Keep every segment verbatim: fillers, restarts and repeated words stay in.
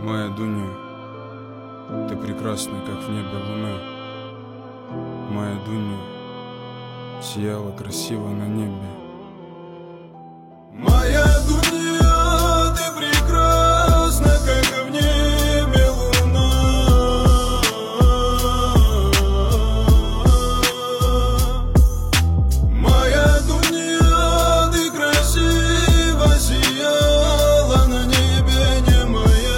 Моя Дуня, ты прекрасна, как в небе луна. Моя Дуня сияла красиво на небе. Моя Дуня, ты прекрасна, как в небе луна. Моя Дуня, ты красиво сияла на небе, не моя.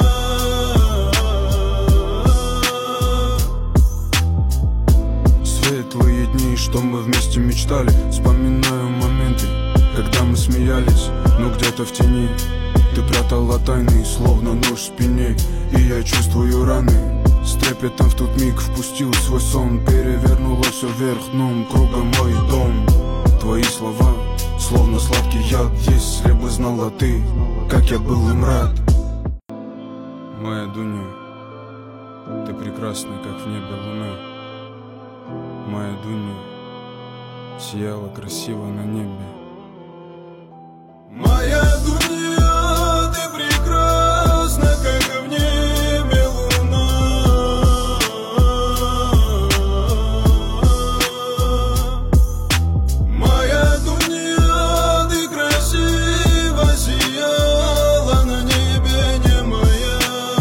Светлые дни, что мы вместе мечтали, вспоминаю моменты, когда мы смеялись, но где-то в тени ты прятала тайны, словно нож в спине. И я чувствую раны, с трепетом в тот миг впустил свой сон. Перевернуло все вверх дном, кругом мой дом. Твои слова, словно сладкий яд, если бы знала ты, как я был им рад. Моя Дуня, ты прекрасна, как в небе луна. Моя Дуня сияла красиво на небе. Моя Дуня, ты прекрасна, как в небе луна. Моя Дуня, ты красиво сияла на небе, не моя.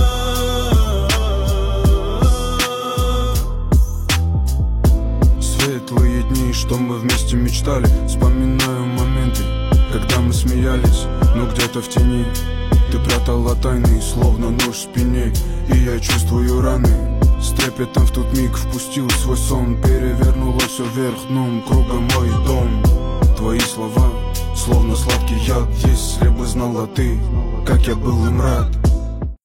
Светлые дни, что мы вместе мечтали, вспоминаю моменты, когда мы смеялись, но где-то в тени ты прятала тайны, словно нож в спине. И я чувствую раны, с трепетом в тот миг впустил свой сон. Перевернуло все вверх дном, кругом мой дом. Твои слова, словно сладкий яд, если бы знала ты, как я был им рад.